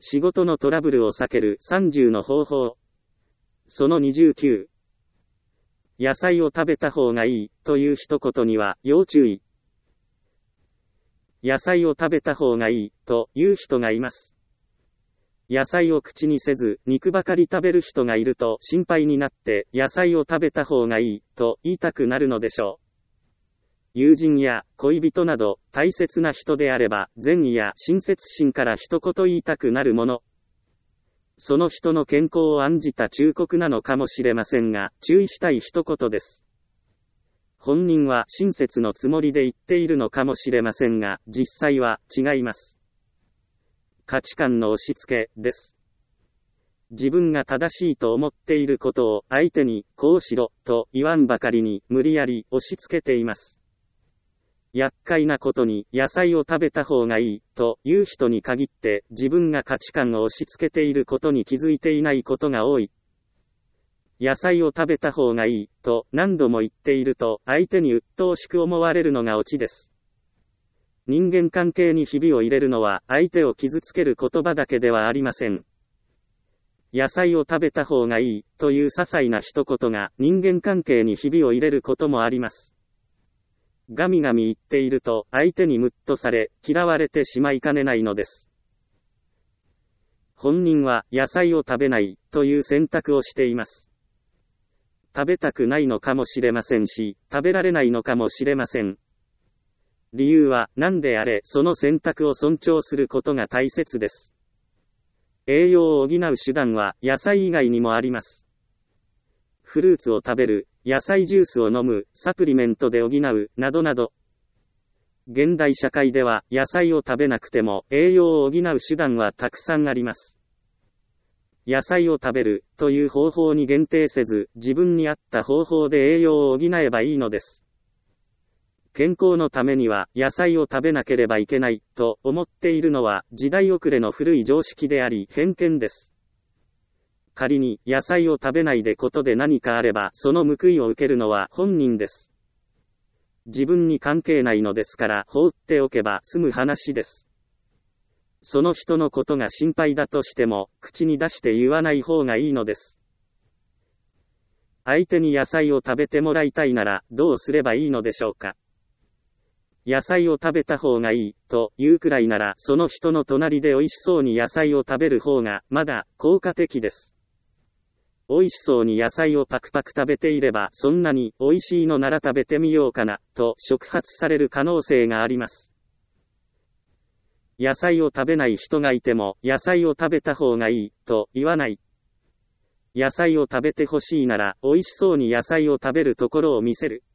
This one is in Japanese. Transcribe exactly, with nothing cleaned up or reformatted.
仕事のトラブルを避けるさんじゅうの方法。そのにじゅうきゅう。野菜を食べた方がいいという一言には要注意。野菜を食べた方がいいという人がいます。野菜を口にせず肉ばかり食べる人がいると心配になって野菜を食べた方がいいと言いたくなるのでしょう。友人や恋人など大切な人であれば善意や親切心から一言言いたくなるもの。その人の健康を案じた忠告なのかもしれませんが、注意したい一言です。本人は親切のつもりで言っているのかもしれませんが、実際は違います。価値観の押し付けです。自分が正しいと思っていることを相手にこうしろと言わんばかりに無理やり押し付けています。厄介なことに野菜を食べた方がいいという人に限って自分が価値観を押し付けていることに気づいていないことが多い。野菜を食べた方がいいと何度も言っていると相手に鬱陶しく思われるのがオチです。人間関係にひびを入れるのは相手を傷つける言葉だけではありません。野菜を食べた方がいいという些細な一言が人間関係にひびを入れることもあります。ガミガミ言っていると相手にムッとされ嫌われてしまいかねないのです。本人は野菜を食べないという選択をしています。食べたくないのかもしれませんし、食べられないのかもしれません。理由は何であれその選択を尊重することが大切です。栄養を補う手段は野菜以外にもあります。フルーツを食べる、野菜ジュースを飲む、サプリメントで補う、などなど。現代社会では野菜を食べなくても栄養を補う手段はたくさんあります。野菜を食べるという方法に限定せず、自分に合った方法で栄養を補えばいいのです。健康のためには野菜を食べなければいけないと思っているのは時代遅れの古い常識であり偏見です。仮に野菜を食べないでことで何かあればその報いを受けるのは本人です。自分に関係ないのですから放っておけば済む話です。その人のことが心配だとしても口に出して言わない方がいいのです。相手に野菜を食べてもらいたいならどうすればいいのでしょうか。野菜を食べた方がいいというくらいならその人の隣で美味しそうに野菜を食べる方がまだ効果的です。美味しそうに野菜をパクパク食べていればそんなに美味しいのなら食べてみようかなと触発される可能性があります。野菜を食べない人がいても野菜を食べた方がいいと言わない。野菜を食べてほしいなら美味しそうに野菜を食べるところを見せる。